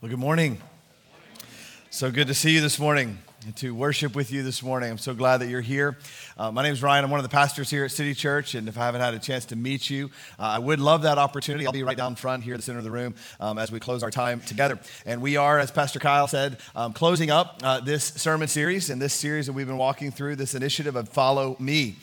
Well, good morning. So good to see you this morning and to worship with you this morning. I'm so glad that you're here. My name is Ryan. I'm one of the pastors here at City Church, and if I haven't had a chance to meet you, I would love that opportunity. I'll be right down front here in the center of the room as we close our time together. And we are, as Pastor Kyle said, closing up this sermon series, and this series that we've been walking through, this initiative of Follow Me.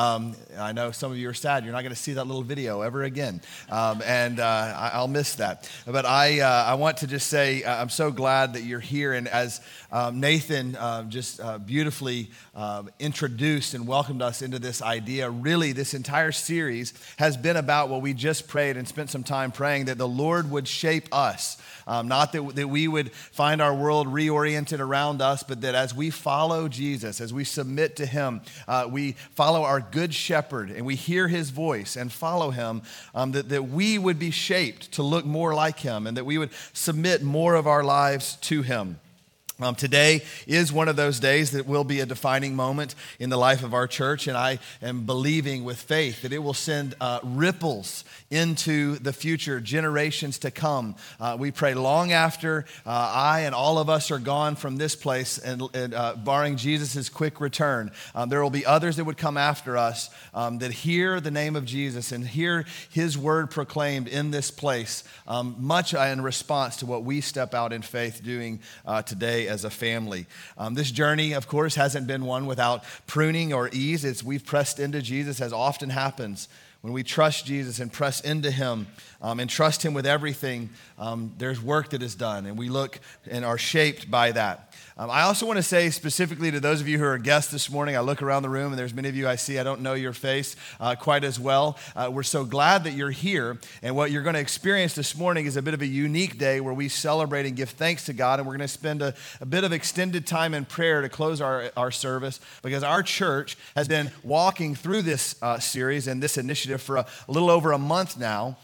I know some of you are sad. You're not going to see that little video ever again, and I'll miss that. But I want to just say I'm so glad that you're here, and as Nathan just beautifully introduced and welcomed us into this idea. Really, this entire series has been about what we just prayed and spent some time praying, that the Lord would shape us. Not that we would find our world reoriented around us, but that as we follow Jesus, as we submit to Him, we follow our good shepherd and we hear His voice and follow Him, that we would be shaped to look more like Him and that we would submit more of our lives to Him. Today is one of those days that will be a defining moment in the life of our church, and I am believing with faith that it will send ripples into the future, generations to come. We pray long after I and all of us are gone from this place, and barring Jesus' quick return, there will be others that would come after us that hear the name of Jesus and hear His word proclaimed in this place, much in response to what we step out in faith doing today as a family. This journey, of course, hasn't been one without pruning or ease. We've pressed into Jesus, as often happens. When we trust Jesus and press into Him and trust Him with everything, there's work that is done, and we look and are shaped by that. I also want to say specifically to those of you who are guests this morning, I look around the room and there's many of you I see, I don't know your face quite as well. We're so glad that you're here, and what you're going to experience this morning is a bit of a unique day where we celebrate and give thanks to God, and we're going to spend a bit of extended time in prayer to close our service, because our church has been walking through this series and this initiative for a little over a month now,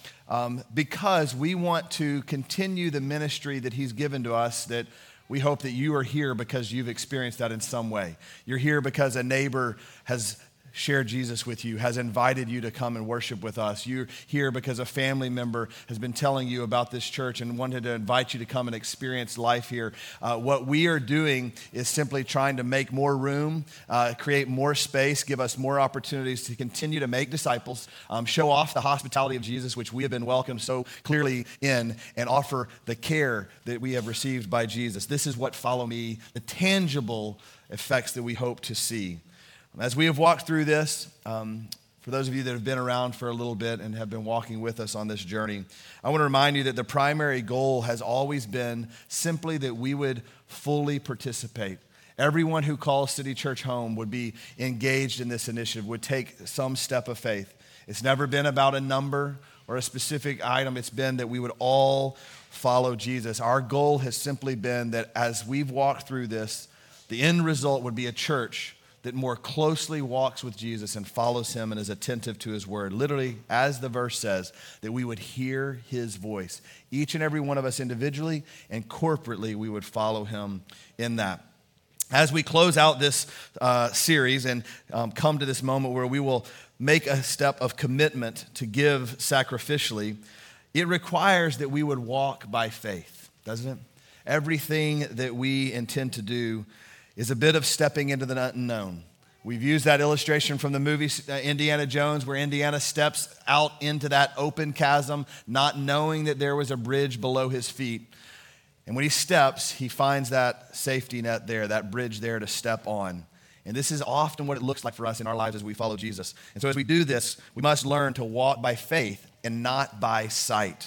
because we want to continue the ministry that He's given to us, that we hope that you are here because you've experienced that in some way. You're here because a neighbor has shared Jesus with you, has invited you to come and worship with us. You're here because a family member has been telling you about this church and wanted to invite you to come and experience life here. What we are doing is simply trying to make more room, create more space, give us more opportunities to continue to make disciples, show off the hospitality of Jesus, which we have been welcomed so clearly in, and offer the care that we have received by Jesus. This is what Follow Me, the tangible effects that we hope to see. As we have walked through this, for those of you that have been around for a little bit and have been walking with us on this journey, I want to remind you that the primary goal has always been simply that we would fully participate. Everyone who calls City Church home would be engaged in this initiative, would take some step of faith. It's never been about a number or a specific item. It's been that we would all follow Jesus. Our goal has simply been that as we've walked through this, the end result would be a church that more closely walks with Jesus and follows Him and is attentive to His word. Literally, as the verse says, that we would hear His voice. Each and every one of us individually and corporately, we would follow Him in that. As we close out this series and come to this moment where we will make a step of commitment to give sacrificially, it requires that we would walk by faith, doesn't it? Everything that we intend to do is a bit of stepping into the unknown. We've used that illustration from the movie Indiana Jones, where Indiana steps out into that open chasm, not knowing that there was a bridge below his feet. And when he steps, he finds that safety net there, that bridge there to step on. And this is often what it looks like for us in our lives as we follow Jesus. And so as we do this, we must learn to walk by faith and not by sight.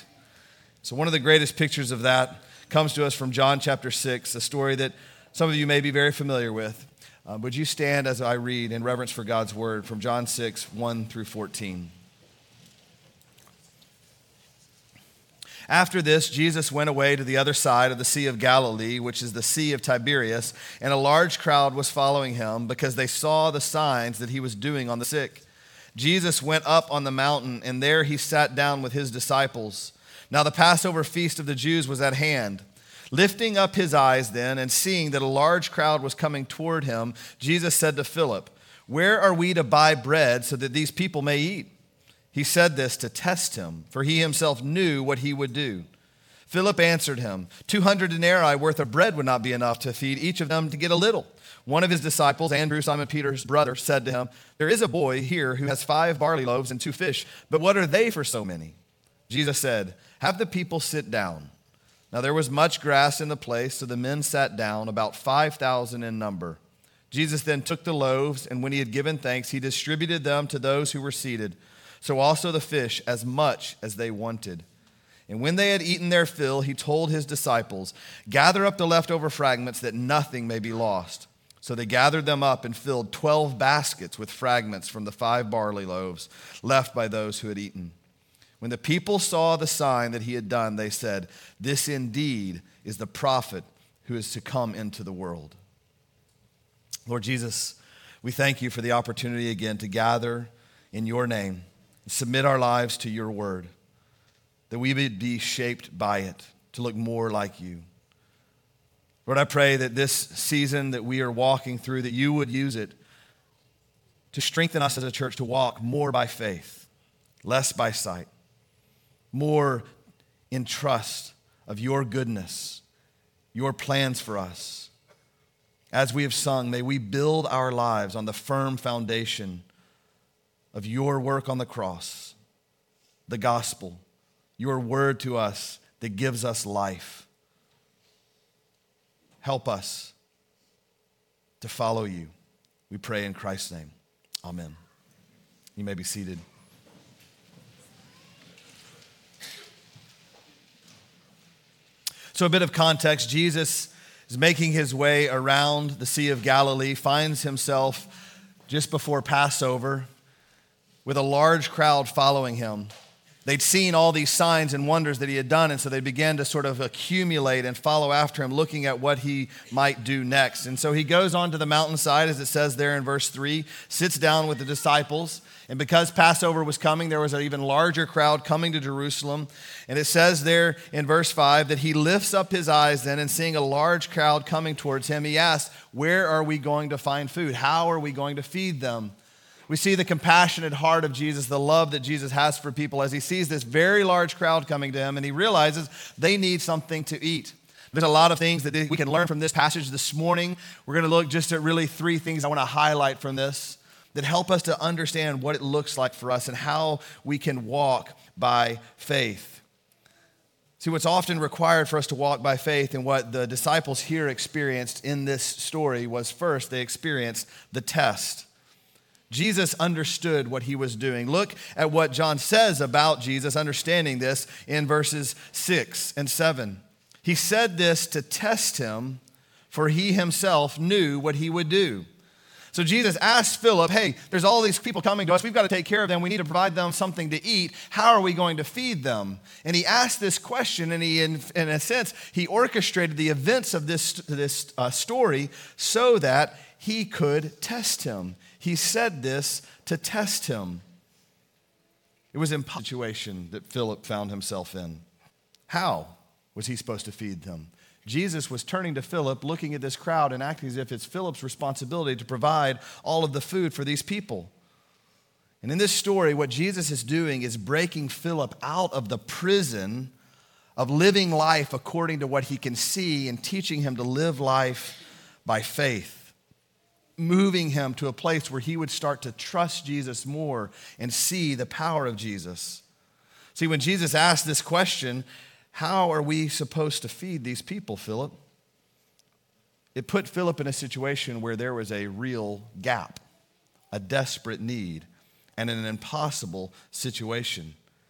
So one of the greatest pictures of that comes to us from John chapter 6, a story that some of you may be very familiar with. Would you stand as I read in reverence for God's word from John 6, 1 through 14. After this, Jesus went away to the other side of the Sea of Galilee, which is the Sea of Tiberias, and a large crowd was following Him because they saw the signs that He was doing on the sick. Jesus went up on the mountain, and there He sat down with His disciples. Now the Passover feast of the Jews was at hand. Lifting up His eyes then, and seeing that a large crowd was coming toward Him, Jesus said to Philip, "Where are we to buy bread so that these people may eat?" He said this to test Him, for He Himself knew what He would do. Philip answered him, 200 denarii worth of bread would not be enough to feed each of them to get a little. One of his disciples, Andrew, Simon Peter's brother, said to him, there is a boy here who has 5 barley loaves and 2 fish, but what are they for so many? Jesus said, have the people sit down. Now there was much grass in the place, so the men sat down, about 5,000 in number. Jesus then took the loaves, and when he had given thanks, he distributed them to those who were seated, so also the fish, as much as they wanted. And when they had eaten their fill, he told his disciples, gather up the leftover fragments that nothing may be lost. So they gathered them up and filled 12 baskets with fragments from the 5 barley loaves left by those who had eaten. When the people saw the sign that he had done, they said, this indeed is the prophet who is to come into the world. Lord Jesus, we thank you for the opportunity again to gather in your name and submit our lives to your word, that we would be shaped by it to look more like you. Lord, I pray that this season that we are walking through, that you would use it to strengthen us as a church to walk more by faith, less by sight, more in trust of your goodness, your plans for us. As we have sung, may we build our lives on the firm foundation of your work on the cross, the gospel, your word to us that gives us life. Help us to follow you. We pray in Christ's name. Amen. You may be seated. So a bit of context. Jesus is making his way around the Sea of Galilee, finds himself just before Passover with a large crowd following him. They'd seen all these signs and wonders that he had done, and so they began to sort of accumulate and follow after him, looking at what he might do next. And so he goes on to the mountainside, as it says there in verse 3, sits down with the disciples, and because Passover was coming, there was an even larger crowd coming to Jerusalem. And it says there in verse 5 that he lifts up his eyes then, and seeing a large crowd coming towards him, he asks, where are we going to find food? How are we going to feed them? We see the compassionate heart of Jesus, the love that Jesus has for people as he sees this very large crowd coming to him, and he realizes they need something to eat. There's a lot of things that we can learn from this passage this morning. We're going to look just at really 3 things I want to highlight from this that help us to understand what it looks like for us and how we can walk by faith. See, what's often required for us to walk by faith and what the disciples here experienced in this story was, first, they experienced the test. Jesus understood what he was doing. Look at what John says about Jesus understanding this in verses 6 and 7. He said this to test him, for he himself knew what he would do. So Jesus asked Philip, hey, there's all these people coming to us. We've got to take care of them. We need to provide them something to eat. How are we going to feed them? And he asked this question, and he, in a sense, he orchestrated the events of this story so that he could test him. He said this to test him. It was an impossible situation that Philip found himself in. How was he supposed to feed them? Jesus was turning to Philip, looking at this crowd and acting as if it's Philip's responsibility to provide all of the food for these people. And in this story, what Jesus is doing is breaking Philip out of the prison of living life according to what he can see and teaching him to live life by faith, moving him to a place where he would start to trust Jesus more and see the power of Jesus. See, when Jesus asked this question, how are we supposed to feed these people, Philip? It put Philip in a situation where there was a real gap, a desperate need, and an impossible situation.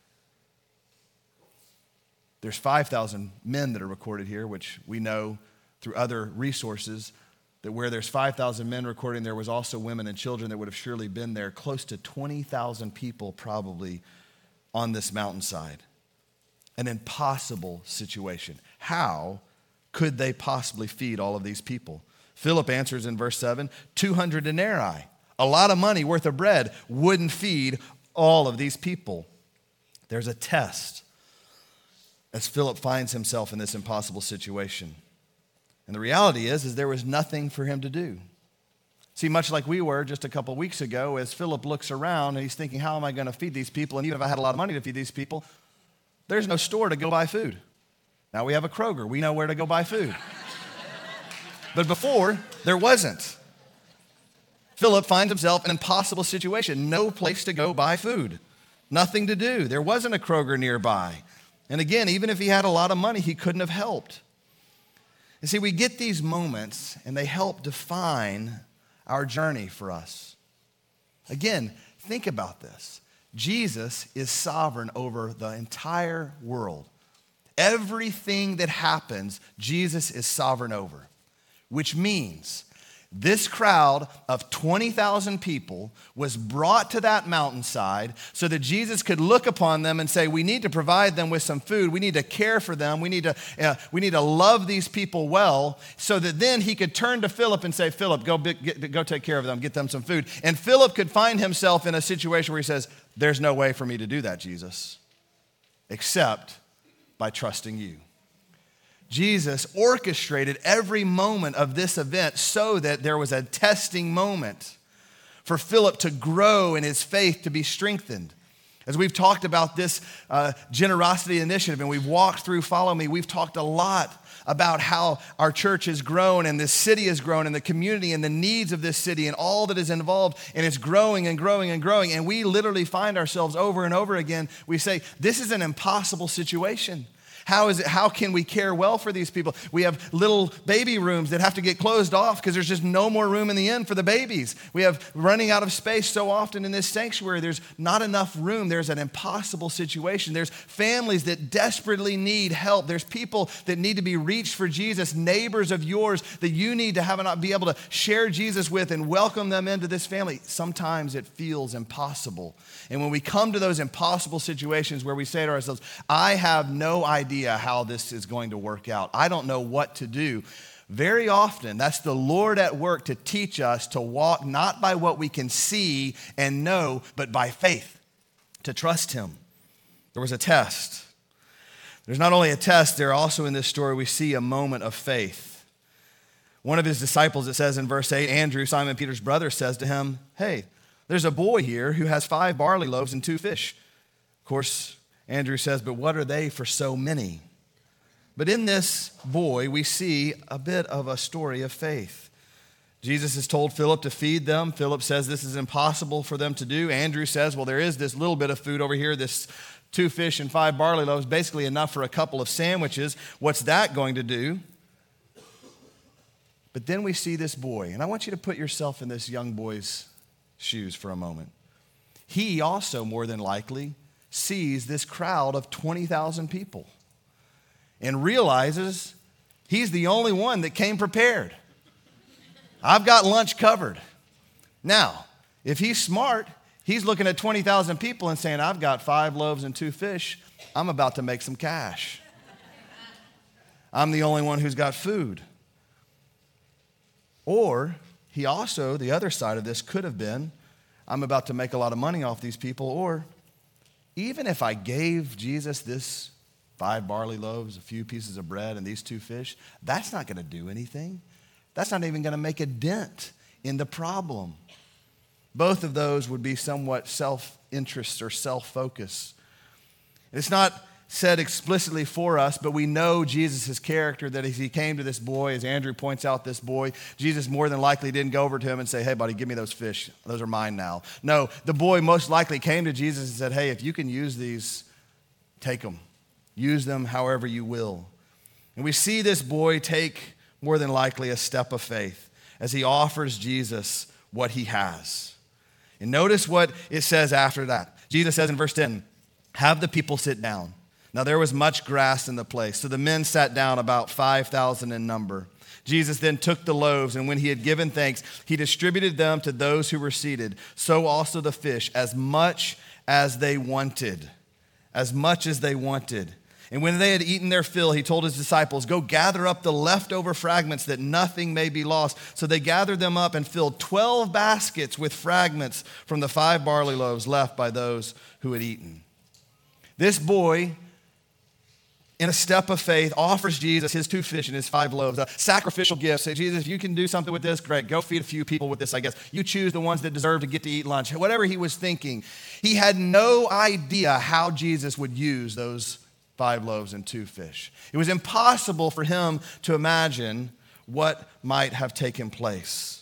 There's 5,000 men that are recorded here, which we know through other resources that where there's 5,000 men recording, there was also women and children that would have surely been there. Close to 20,000 people probably on this mountainside. An impossible situation. How could they possibly feed all of these people? Philip answers in verse 7, 200 denarii, a lot of money worth of bread, wouldn't feed all of these people. There's a test as Philip finds himself in this impossible situation. And the reality is there was nothing for him to do. See, much like we were just a couple weeks ago, as Philip looks around and he's thinking, how am I going to feed these people? And even if I had a lot of money to feed these people, there's no store to go buy food. Now we have a Kroger. We know where to go buy food. But before, there wasn't. Philip finds himself in an impossible situation. No place to go buy food. Nothing to do. There wasn't a Kroger nearby. And again, even if he had a lot of money, he couldn't have helped. You see, we get these moments, and they help define our journey for us. Again, think about this. Jesus is sovereign over the entire world. Everything that happens, Jesus is sovereign over, which means this crowd of 20,000 people was brought to that mountainside so that Jesus could look upon them and say, we need to provide them with some food. We need to care for them. We need to love these people well, so that then he could turn to Philip and say, Philip, go take care of them, get them some food. And Philip could find himself in a situation where he says, there's no way for me to do that, Jesus, except by trusting you. Jesus orchestrated every moment of this event so that there was a testing moment for Philip to grow in his faith, to be strengthened. As we've talked about this generosity initiative and we've walked through Follow Me, we've talked a lot about how our church has grown and this city has grown and the community and the needs of this city and all that is involved, and it's growing and growing and growing. And we literally find ourselves over and over again, we say, this is an impossible situation. How can we care well for these people? We have little baby rooms that have to get closed off because there's just no more room in the inn for the babies. We have running out of space so often in this sanctuary. There's not enough room. There's an impossible situation. There's families that desperately need help. There's people that need to be reached for Jesus, neighbors of yours that you need to be able to share Jesus with and welcome them into this family. Sometimes it feels impossible. And when we come to those impossible situations where we say to ourselves, I have no idea how this is going to work out. I don't know what to do. Very often, that's the Lord at work to teach us to walk not by what we can see and know, but by faith, to trust him. There was a test. There's not only a test, there also in this story we see a moment of faith. One of his disciples, it says in verse 8, Andrew, Simon Peter's brother, says to him, hey, there's a boy here who has 5 barley loaves and 2 fish. Of course, Andrew says, but what are they for so many? But in this boy, we see a bit of a story of faith. Jesus has told Philip to feed them. Philip says this is impossible for them to do. Andrew says, well, there is this little bit of food over here, this 2 fish and 5 barley loaves, basically enough for a couple of sandwiches. What's that going to do? But then we see this boy, and I want you to put yourself in this young boy's shoes for a moment. He also, more than likely, sees this crowd of 20,000 people and realizes he's the only one that came prepared. I've got lunch covered. Now, if he's smart, he's looking at 20,000 people and saying, I've got 5 loaves and 2 fish. I'm about to make some cash. I'm the only one who's got food. Or he also, the other side of this could have been, I'm about to make a lot of money off these people, or even if I gave Jesus this 5 barley loaves, a few pieces of bread, and these 2 fish, that's not going to do anything. That's not even going to make a dent in the problem. Both of those would be somewhat self-interest or self-focus. It's not said explicitly for us, but we know Jesus' character, that as he came to this boy, as Andrew points out this boy, Jesus more than likely didn't go over to him and say, hey, buddy, give me those fish. Those are mine now. No, the boy most likely came to Jesus and said, hey, if you can use these, take them. Use them however you will. And we see this boy take more than likely a step of faith as he offers Jesus what he has. And notice what it says after that. Jesus says in verse 10, have the people sit down. Now there was much grass in the place, so the men sat down, about 5,000 in number. Jesus then took the loaves, and when he had given thanks, he distributed them to those who were seated. So also the fish, as much as they wanted. As much as they wanted. And when they had eaten their fill, he told his disciples, go gather up the leftover fragments that nothing may be lost. So they gathered them up and filled 12 baskets with fragments from the 5 barley loaves left by those who had eaten. This boy, in a step of faith, offers Jesus his 2 fish and his 5 loaves, a sacrificial gift. Say, Jesus, if you can do something with this, great. Go feed a few people with this, I guess. You choose the ones that deserve to get to eat lunch. Whatever he was thinking. He had no idea how Jesus would use those 5 loaves and 2 fish. It was impossible for him to imagine what might have taken place.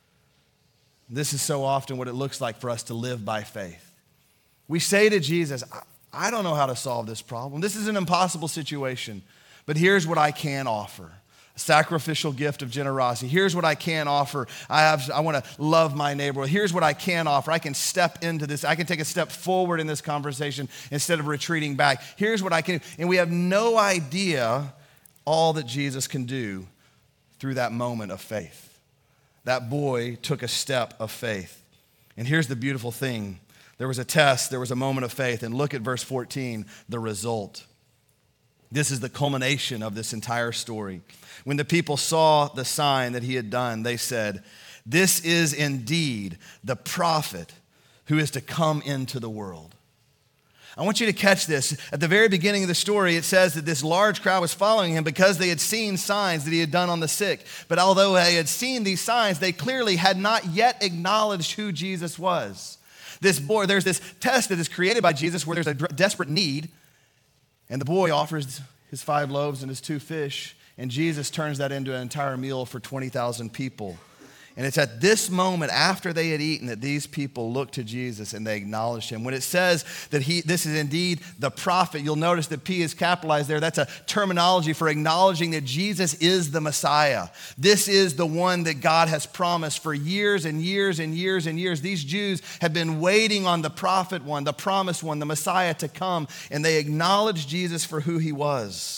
This is so often what it looks like for us to live by faith. We say to Jesus, I don't know how to solve this problem. This is an impossible situation, but here's what I can offer. A sacrificial gift of generosity. Here's what I can offer. I want to love my neighbor. Here's what I can offer. I can step into this. I can take a step forward in this conversation instead of retreating back. Here's what I can do. And we have no idea all that Jesus can do through that moment of faith. That boy took a step of faith. And here's the beautiful thing. There was a test. There was a moment of faith. And look at verse 14, the result. This is the culmination of this entire story. When the people saw the sign that he had done, they said, "This is indeed the prophet who is to come into the world." I want you to catch this. At the very beginning of the story, it says that this large crowd was following him because they had seen signs that he had done on the sick. But although they had seen these signs, they clearly had not yet acknowledged who Jesus was. This boy, there's this test that is created by Jesus where there's a desperate need. And the boy offers his 5 loaves and his 2 fish, and Jesus turns that into an entire meal for 20,000 people. And it's at this moment after they had eaten that these people looked to Jesus and they acknowledged him. When it says that this is indeed the prophet, you'll notice that P is capitalized there. That's a terminology for acknowledging that Jesus is the Messiah. This is the one that God has promised for years and years and years and years. These Jews have been waiting on the prophet one, the promised one, the Messiah to come, and they acknowledged Jesus for who he was.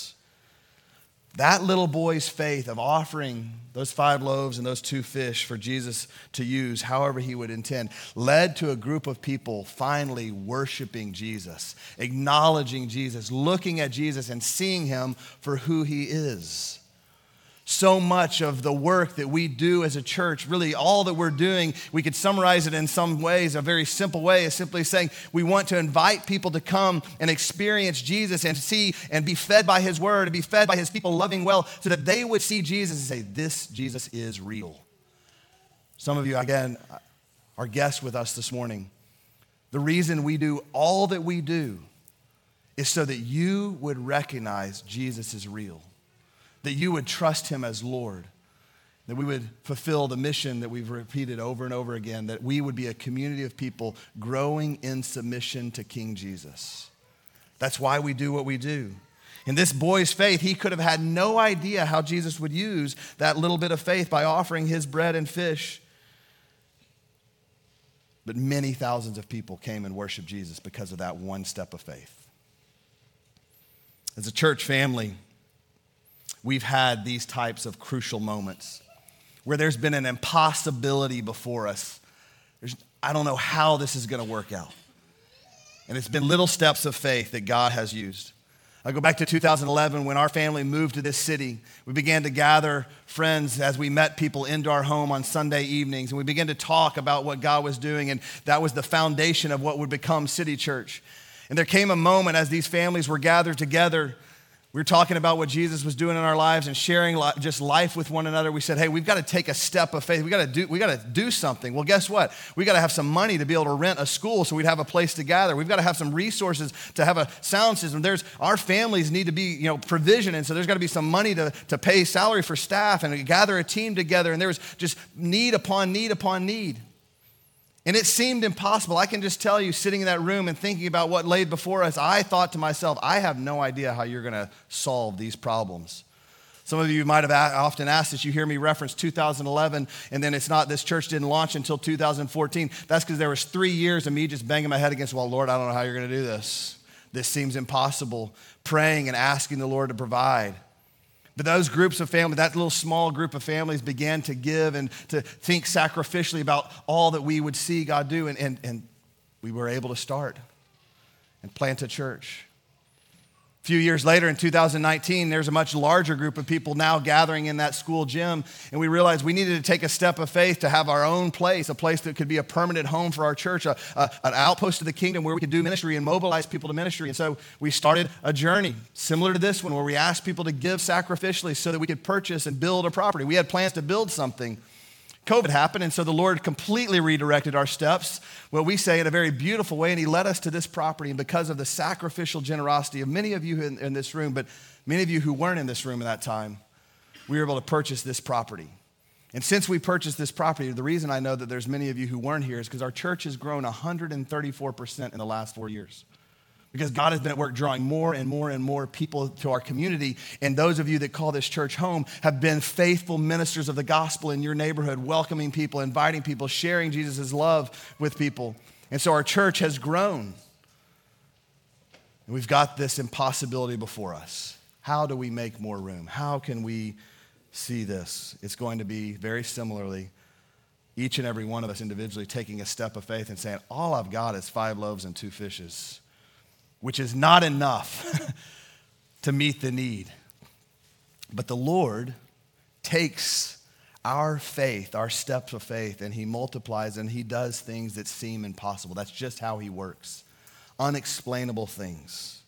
That little boy's faith of offering those 5 loaves and those 2 fish for Jesus to use however he would intend led to a group of people finally worshiping Jesus, acknowledging Jesus, looking at Jesus and seeing him for who he is. So much of the work that we do as a church, really all that we're doing, we could summarize it in some ways. A very simple way is simply saying we want to invite people to come and experience Jesus and see and be fed by his word, and be fed by his people loving well, so that they would see Jesus and say, this Jesus is real. Some of you, again, are guests with us this morning. The reason we do all that we do is so that you would recognize Jesus is real, that you would trust him as Lord, that we would fulfill the mission that we've repeated over and over again, that we would be a community of people growing in submission to King Jesus. That's why we do what we do. In this boy's faith, he could have had no idea how Jesus would use that little bit of faith by offering his bread and fish. But many thousands of people came and worshiped Jesus because of that one step of faith. As a church family, we've had these types of crucial moments where there's been an impossibility before us. I don't know how this is going to work out. And it's been little steps of faith that God has used. I go back to 2011 when our family moved to this city. We began to gather friends as we met people into our home on Sunday evenings, and we began to talk about what God was doing, and that was the foundation of what would become City Church. And there came a moment as these families were gathered together. We were talking about what Jesus was doing in our lives and sharing just life with one another. We said, hey, we've got to take a step of faith. We got to do something. Well, guess what? We got to have some money to be able to rent a school so we'd have a place to gather. We've got to have some resources to have a sound system. Our families need to be, provision, and so there's got to be some money to pay salary for staff and gather a team together. And there was just need upon need upon need. And it seemed impossible. I can just tell you, sitting in that room and thinking about what laid before us, I thought to myself, I have no idea how you're going to solve these problems. Some of you might have often asked this. You hear me reference 2011, and then this church didn't launch until 2014. That's because there was 3 years of me just banging my head against, well, Lord, I don't know how you're going to do this. This seems impossible. Praying and asking the Lord to provide. But those groups of families, that little small group of families began to give and to think sacrificially about all that we would see God do. And we were able to start and plant a church. A few years later, in 2019, there's a much larger group of people now gathering in that school gym. And we realized we needed to take a step of faith to have our own place, a place that could be a permanent home for our church, an outpost of the kingdom where we could do ministry and mobilize people to ministry. And so we started a journey similar to this one where we asked people to give sacrificially so that we could purchase and build a property. We had plans to build something COVID happened, and so the Lord completely redirected our steps, what we say in a very beautiful way, and he led us to this property. And because of the sacrificial generosity of many of you in this room, but many of you who weren't in this room at that time, we were able to purchase this property. And since we purchased this property, the reason I know that there's many of you who weren't here is because our church has grown 134% in the last 4 years. Because God has been at work drawing more and more and more people to our community. And those of you that call this church home have been faithful ministers of the gospel in your neighborhood, welcoming people, inviting people, sharing Jesus' love with people. And so our church has grown. And we've got this impossibility before us. How do we make more room? How can we see this? It's going to be very similarly, each and every one of us individually taking a step of faith and saying, all I've got is 5 loaves and 2 fishes. Which is not enough to meet the need. But the Lord takes our faith, our steps of faith, and he multiplies and he does things that seem impossible. That's just how he works. Unexplainable things.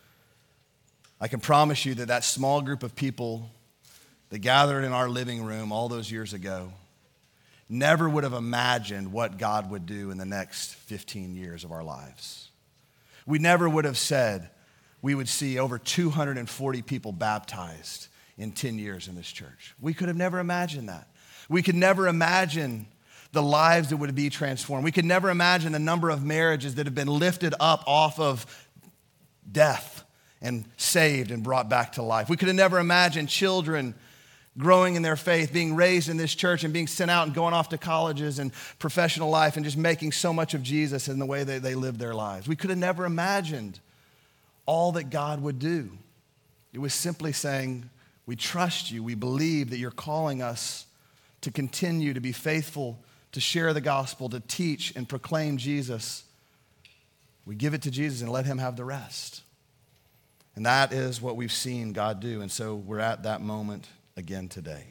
I can promise you that that small group of people that gathered in our living room all those years ago never would have imagined what God would do in the next 15 years of our lives. We never would have said we would see over 240 people baptized in 10 years in this church. We could have never imagined that. We could never imagine the lives that would be transformed. We could never imagine the number of marriages that have been lifted up off of death and saved and brought back to life. We could have never imagined children growing in their faith, being raised in this church and being sent out and going off to colleges and professional life and just making so much of Jesus in the way that they live their lives. We could have never imagined all that God would do. It was simply saying, we trust you. We believe that you're calling us to continue to be faithful, to share the gospel, to teach and proclaim Jesus. We give it to Jesus and let him have the rest. And that is what we've seen God do. And so we're at that moment again today.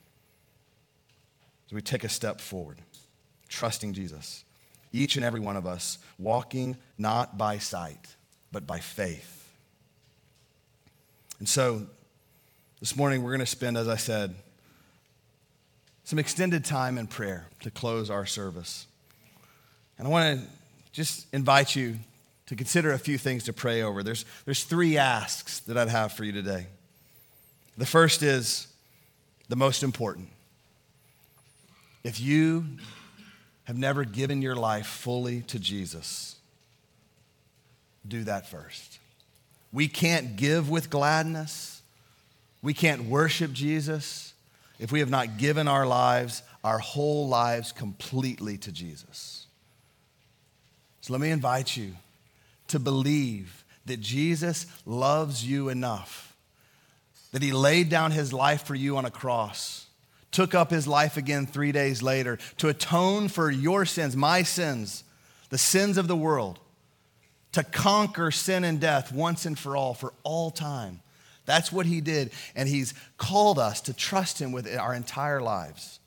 So we take a step forward, trusting Jesus. Each and every one of us walking not by sight, but by faith. And so this morning we're going to spend, as I said, some extended time in prayer to close our service. And I want to just invite you to consider a few things to pray over. There's 3 asks that I'd have for you today. The first is the most important. If you have never given your life fully to Jesus, do that first. We can't give with gladness. We can't worship Jesus if we have not given our lives, our whole lives completely to Jesus. So let me invite you to believe that Jesus loves you enough that he laid down his life for you on a cross, took up his life again 3 days later to atone for your sins, my sins, the sins of the world, to conquer sin and death once and for all time. That's what he did, and he's called us to trust him with our entire lives.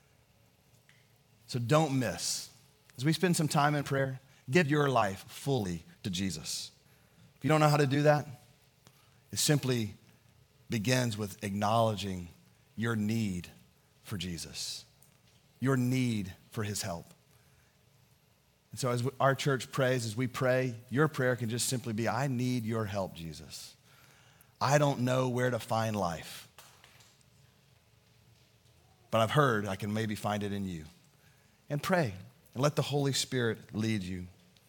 So don't miss. As we spend some time in prayer, give your life fully to Jesus. If you don't know how to do that, it simply begins with acknowledging your need for Jesus, your need for his help. And so as our church prays, as we pray, your prayer can just simply be, I need your help, Jesus. I don't know where to find life, but I've heard I can maybe find it in you. And pray and let the Holy Spirit lead you.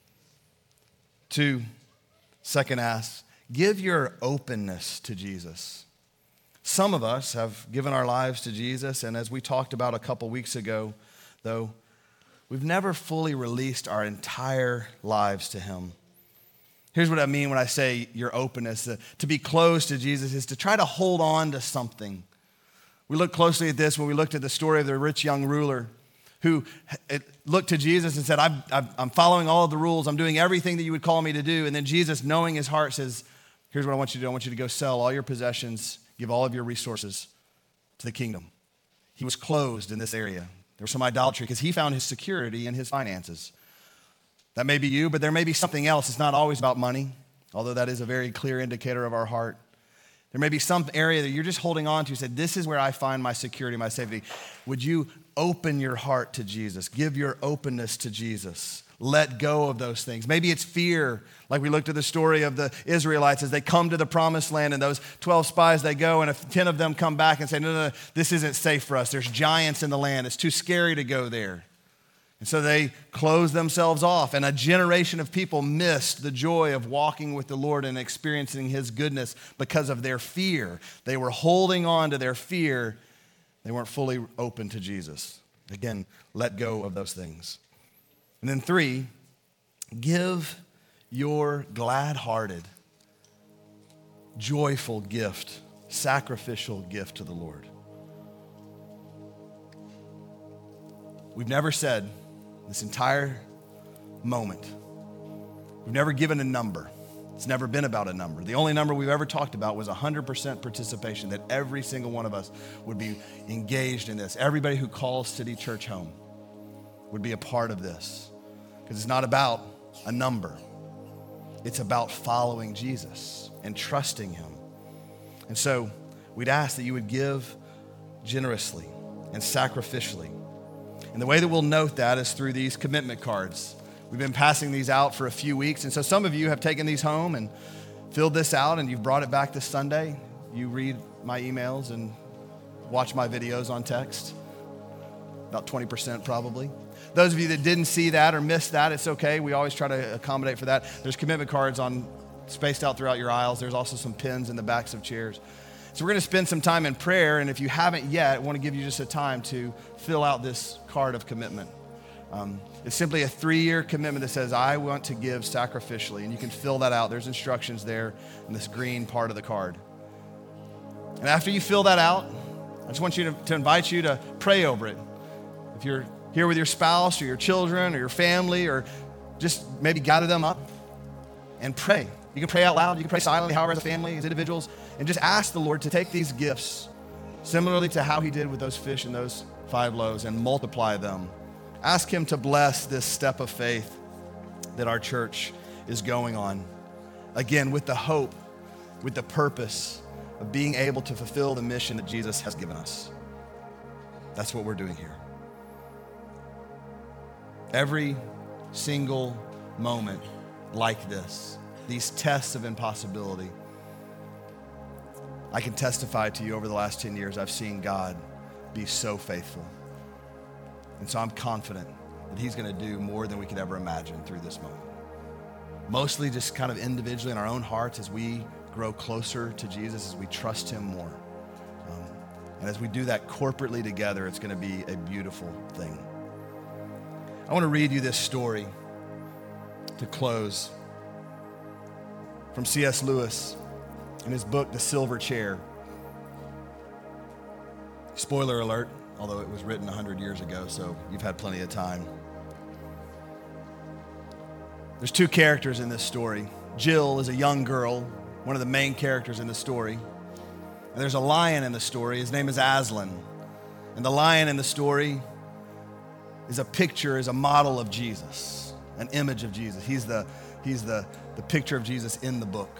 2, second ask, give your openness to Jesus. Some of us have given our lives to Jesus, and as we talked about a couple weeks ago, though, we've never fully released our entire lives to him. Here's what I mean when I say your openness. To be close to Jesus is to try to hold on to something. We looked closely at this when we looked at the story of the rich young ruler who looked to Jesus and said, I'm following all of the rules. I'm doing everything that you would call me to do. And then Jesus, knowing his heart, says, here's what I want you to do. I want you to go sell all your possessions, give all of your resources to the kingdom. He was closed in this area. There was some idolatry because he found his security in his finances. That may be you, but there may be something else. It's not always about money, although that is a very clear indicator of our heart. There may be some area that you're just holding on to. Said, this is where I find my security, my safety. Would you open your heart to Jesus? Give your openness to Jesus. Let go of those things. Maybe it's fear, like we looked at the story of the Israelites as they come to the promised land and those 12 spies, they go and 10 of them come back and say, no, this isn't safe for us. There's giants in the land. It's too scary to go there. And so they closed themselves off, and a generation of people missed the joy of walking with the Lord and experiencing his goodness because of their fear. They were holding on to their fear. They weren't fully open to Jesus. Again, let go of those things. And then 3, give your glad-hearted, joyful gift, sacrificial gift to the Lord. We've never said this entire moment, we've never given a number. It's never been about a number. The only number we've ever talked about was 100% participation, that every single one of us would be engaged in this. Everybody who calls City Church home would be a part of this, because it's not about a number. It's about following Jesus and trusting him. And so we'd ask that you would give generously and sacrificially. And the way that we'll note that is through these commitment cards. We've been passing these out for a few weeks, and so some of you have taken these home and filled this out, and you've brought it back this Sunday. You read my emails and watch my videos on text. About 20% probably. Those of you that didn't see that or missed that, it's okay. We always try to accommodate for that. There's commitment cards spaced out throughout your aisles. There's also some pins in the backs of chairs. So we're going to spend some time in prayer, and if you haven't yet, I want to give you just a time to fill out this card of commitment. It's simply a 3-year commitment that says, I want to give sacrificially, and you can fill that out. There's instructions there in this green part of the card. And after you fill that out, I just want you to invite you to pray over it. If you're here with your spouse or your children or your family, or just maybe gather them up and pray. You can pray out loud, you can pray silently, however, as a family, as individuals, and just ask the Lord to take these gifts, similarly to how he did with those fish and those 5 loaves, and multiply them. Ask him to bless this step of faith that our church is going on. Again, with the hope, with the purpose of being able to fulfill the mission that Jesus has given us. That's what we're doing here. Every single moment like this, these tests of impossibility, I can testify to you over the last 10 years, I've seen God be so faithful. And so I'm confident that he's going to do more than we could ever imagine through this moment. Mostly just kind of individually in our own hearts as we grow closer to Jesus, as we trust him more. And as we do that corporately together, it's going to be a beautiful thing. I want to read you this story to close from C.S. Lewis in his book, The Silver Chair. Spoiler alert, although it was written 100 years ago, so you've had plenty of time. There's 2 characters in this story. Jill is a young girl, one of the main characters in the story. And there's a lion in the story. His name is Aslan. And the lion in the story is a model of Jesus, an image of Jesus. He's the picture of Jesus in the book.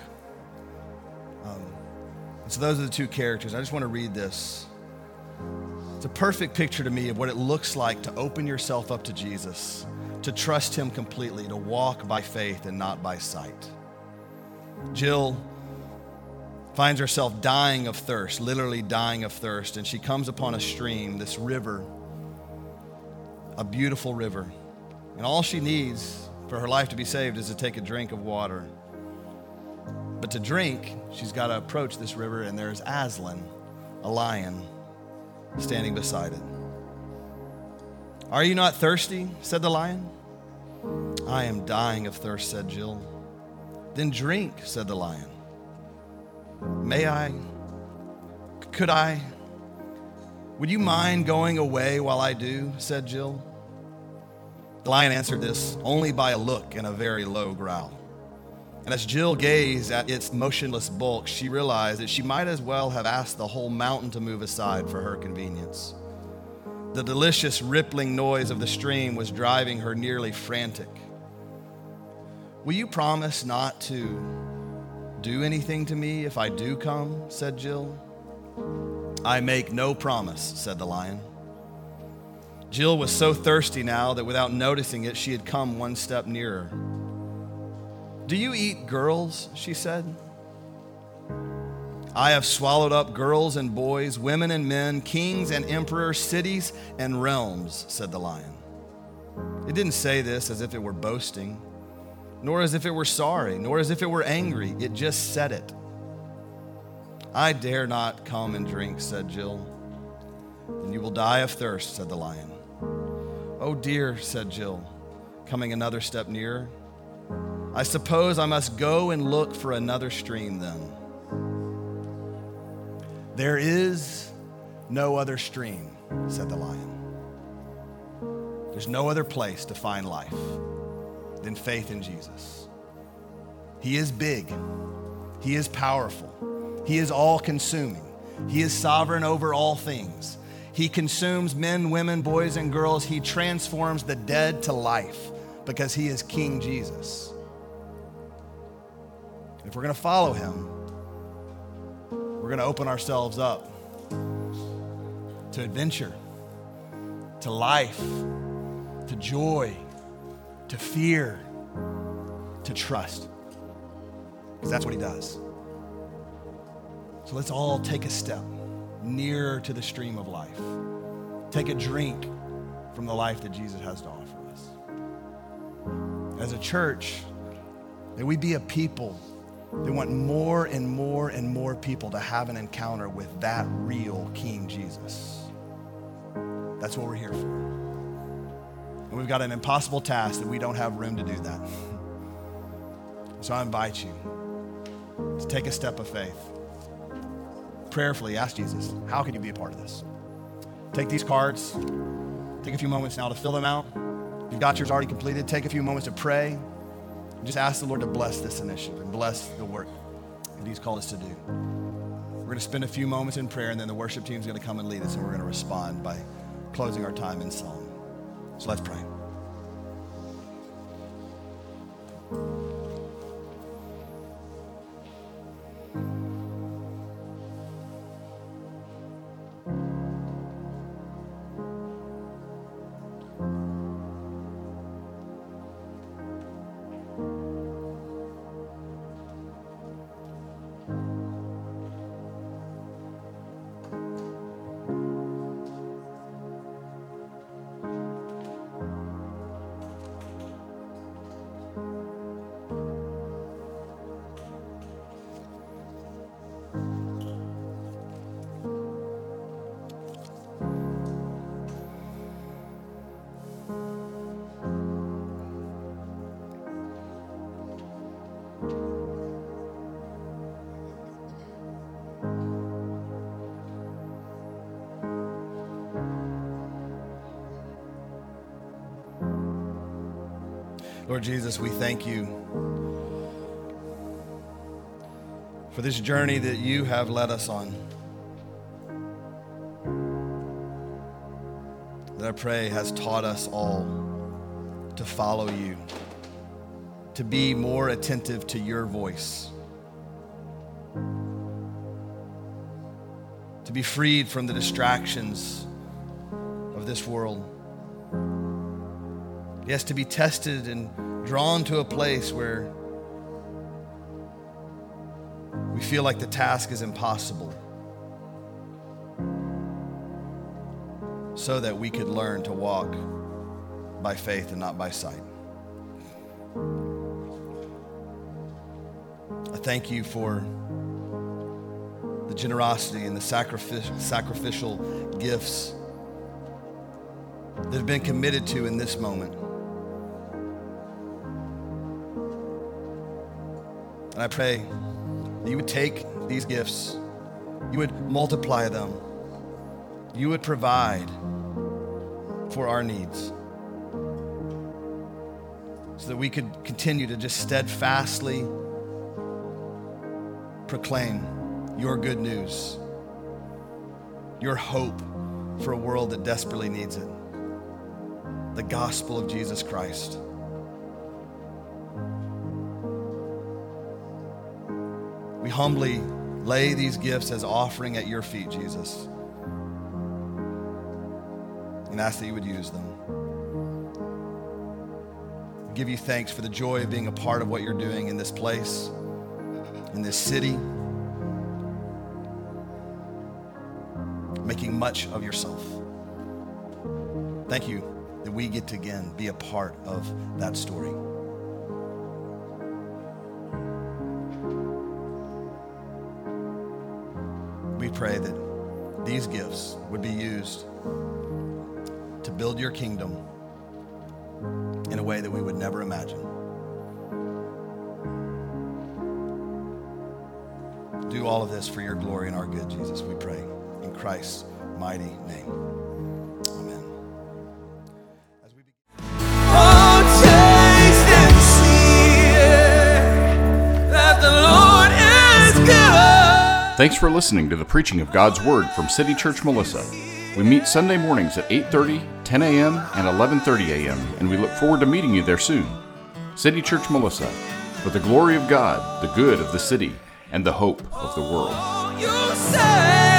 So those are the 2 characters. I just want to read this. It's a perfect picture to me of what it looks like to open yourself up to Jesus, to trust him completely, to walk by faith and not by sight. Jill finds herself dying of thirst, literally dying of thirst, and she comes upon a stream, this river, a beautiful river. And all she needs for her life to be saved is to take a drink of water. But to drink, she's got to approach this river, and there's Aslan, a lion, standing beside it. "Are you not thirsty?" said the lion. "I am dying of thirst," said Jill. "Then drink," said the lion. "May I? Could I? Would you mind going away while I do?" said Jill. The lion answered this only by a look and a very low growl. And as Jill gazed at its motionless bulk, she realized that she might as well have asked the whole mountain to move aside for her convenience. The delicious rippling noise of the stream was driving her nearly frantic. "Will you promise not to do anything to me if I do come?" said Jill. "I make no promise," said the lion. Jill was so thirsty now that without noticing it, she had come one step nearer. "Do you eat girls?" she said. "I have swallowed up girls and boys, women and men, kings and emperors, cities and realms," said the lion. It didn't say this as if it were boasting, nor as if it were sorry, nor as if it were angry. It just said it. "I dare not come and drink," said Jill. "Then you will die of thirst," said the lion. "Oh dear," said Jill, coming another step nearer. "I suppose I must go and look for another stream then." "There is no other stream," said the lion. "There's no other place to find life than faith in Jesus. He is big. He is powerful. He is all-consuming. He is sovereign over all things. He consumes men, women, boys, and girls. He transforms the dead to life because he is King Jesus. If we're going to follow him, we're going to open ourselves up to adventure, to life, to joy, to fear, to trust. Because that's what he does. So let's all take a step nearer to the stream of life. Take a drink from the life that Jesus has to offer us. As a church, may we be a people that want more and more and more people to have an encounter with that real King Jesus. That's what we're here for. And we've got an impossible task that we don't have room to do that. So I invite you to take a step of faith. Prayerfully ask Jesus, how can you be a part of this? Take these cards, take a few moments now to fill them out. If you've got yours already completed, take a few moments to pray. And just ask the Lord to bless this initiative and bless the work that he's called us to do. We're going to spend a few moments in prayer, and then the worship team is going to come and lead us, and we're going to respond by closing our time in song. So let's pray. Lord Jesus, we thank you for this journey that you have led us on. That I pray has taught us all to follow you, to be more attentive to your voice, to be freed from the distractions of this world. Yes, to be tested and drawn to a place where we feel like the task is impossible, so that we could learn to walk by faith and not by sight. I thank you for the generosity and the sacrificial gifts that have been committed to in this moment. And I pray that you would take these gifts, you would multiply them, you would provide for our needs, so that we could continue to just steadfastly proclaim your good news, your hope for a world that desperately needs it, the gospel of Jesus Christ. humbly lay these gifts as offering at your feet, Jesus, and ask that you would use them. Give you thanks for the joy of being a part of what you're doing in this place, in this city, making much of yourself. Thank you that we get to again be a part of that story. We pray that these gifts would be used to build your kingdom in a way that we would never imagine. Do all of this for your glory and our good, Jesus, we pray. In Christ's mighty name. Amen. As we Oh, taste and see that the Lord is good. Thanks for listening to the preaching of God's Word from City Church Melissa. We meet Sunday mornings at 8:30, 10 a.m., and 11:30 a.m., and we look forward to meeting you there soon. City Church Melissa, for the glory of God, the good of the city, and the hope of the world. Oh, you say